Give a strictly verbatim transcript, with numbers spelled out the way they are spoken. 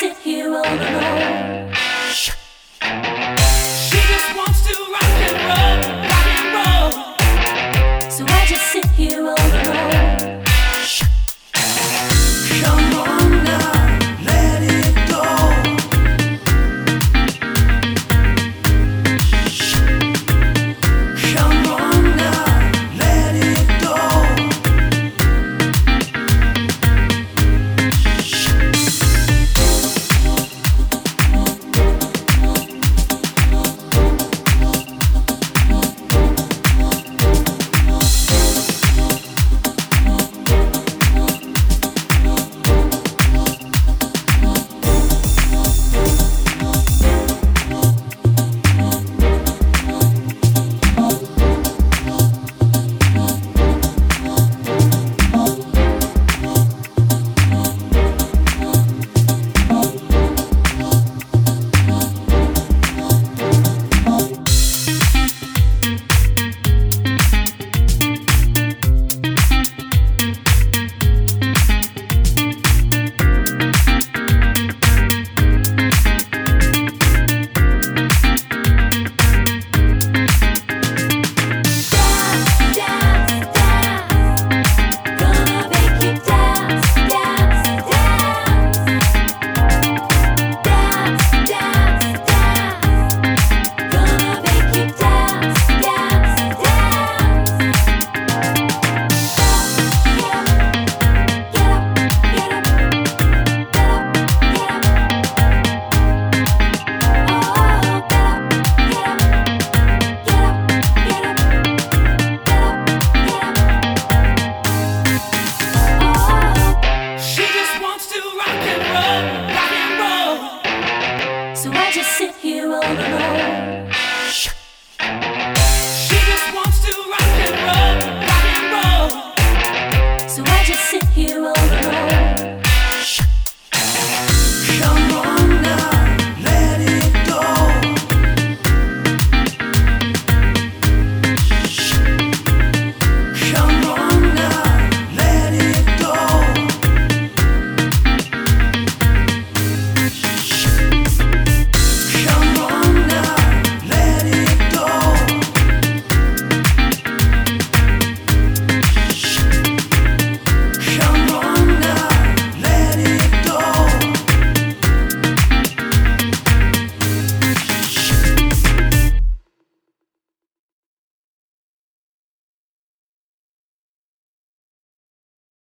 sit here all alone. She just wants to rock and roll, rock and roll. So I just sit here all alone. Come on now, let it go. Come on now, let it go. So I just sit here all alone.